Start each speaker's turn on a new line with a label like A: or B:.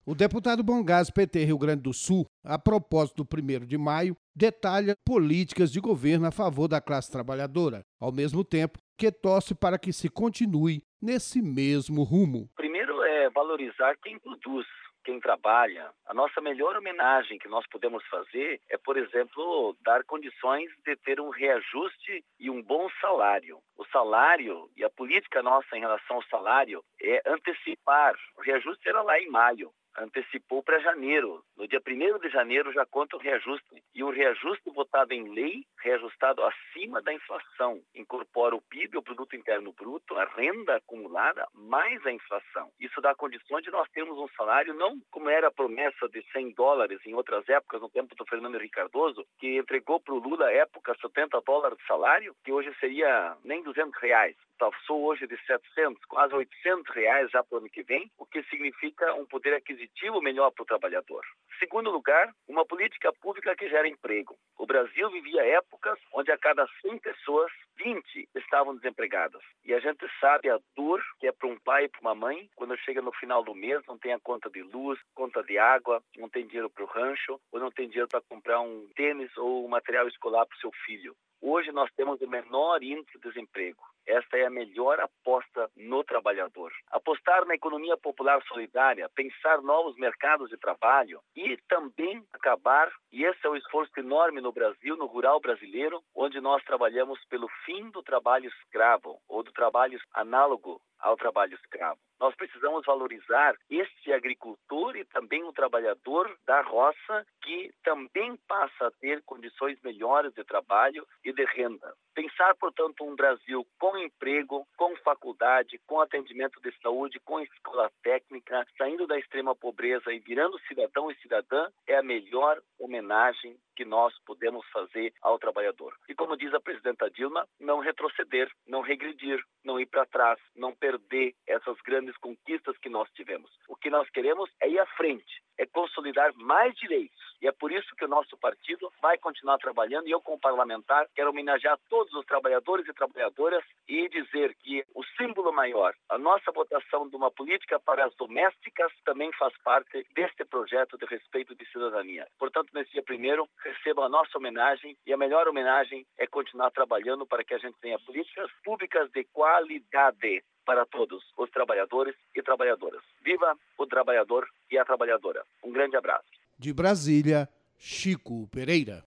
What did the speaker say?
A: O deputado Bongás, PT Rio Grande do Sul, a propósito do 1º de maio, detalha políticas de governo a favor da classe trabalhadora, ao mesmo tempo que torce para que se continue nesse mesmo rumo.
B: Primeiro é valorizar quem produz, quem trabalha. A nossa melhor homenagem que nós podemos fazer é, por exemplo, dar condições de ter um reajuste e um bom salário. O salário e a política nossa em relação ao salário é antecipar. O reajuste era lá em maio. Antecipou para janeiro. No dia 1º de janeiro já conta o reajuste. E o reajuste votado em lei, reajustado acima da inflação, incorpora o PIB, o Produto Interno Bruto, a renda acumulada, mais a inflação. Isso dá condições de nós termos um salário, não como era a promessa de $100 em outras épocas, no tempo do Fernando Henrique Cardoso, que entregou para o Lula, à época, $70 de salário, que hoje seria nem R$ 200. Passou hoje de 700, quase R$ 800 já para o ano que vem, o que significa um poder aquisitivo melhor para o trabalhador. Segundo lugar, uma política pública que gera emprego. O Brasil vivia épocas onde a cada 100 pessoas, 20 estavam desempregadas. E a gente sabe a dor que é para um pai e para uma mãe, quando chega no final do mês, não tem a conta de luz, conta de água, não tem dinheiro para o rancho, ou não tem dinheiro para comprar um tênis ou um material escolar para o seu filho. Hoje nós temos o menor índice de desemprego. Esta é a melhor aposta no trabalhador. Apostar na economia popular solidária, pensar novos mercados de trabalho e também acabar, e esse é um esforço enorme no Brasil, no rural brasileiro, onde nós trabalhamos pelo fim do trabalho escravo ou do trabalho análogo ao trabalho escravo. Nós precisamos valorizar este agricultor e também o trabalhador da roça, que também passa a ter condições melhores de trabalho e de renda. Pensar, portanto, um Brasil com emprego, com faculdade, com atendimento de saúde, com escola técnica, saindo da extrema pobreza e virando cidadão e cidadã, é a melhor homenagem que nós podemos fazer ao trabalhador. E como diz a presidenta Dilma, não retroceder, não regredir, não ir para trás, não perder essas grandes conquistas que nós tivemos. O que nós queremos é ir à frente, é consolidar mais direitos. E é por isso que o nosso partido vai continuar trabalhando, e eu, como parlamentar, quero homenagear todos os trabalhadores e trabalhadoras e dizer que o símbolo maior, a nossa votação de uma política para as domésticas, também faz parte deste projeto de respeito de cidadania. Portanto, nesse dia 1º, recebam a nossa homenagem, e a melhor homenagem é continuar trabalhando para que a gente tenha políticas públicas de qualidade para todos os trabalhadores e trabalhadoras. Viva o trabalhador e a trabalhadora. Um grande abraço.
A: De Brasília, Chico Pereira.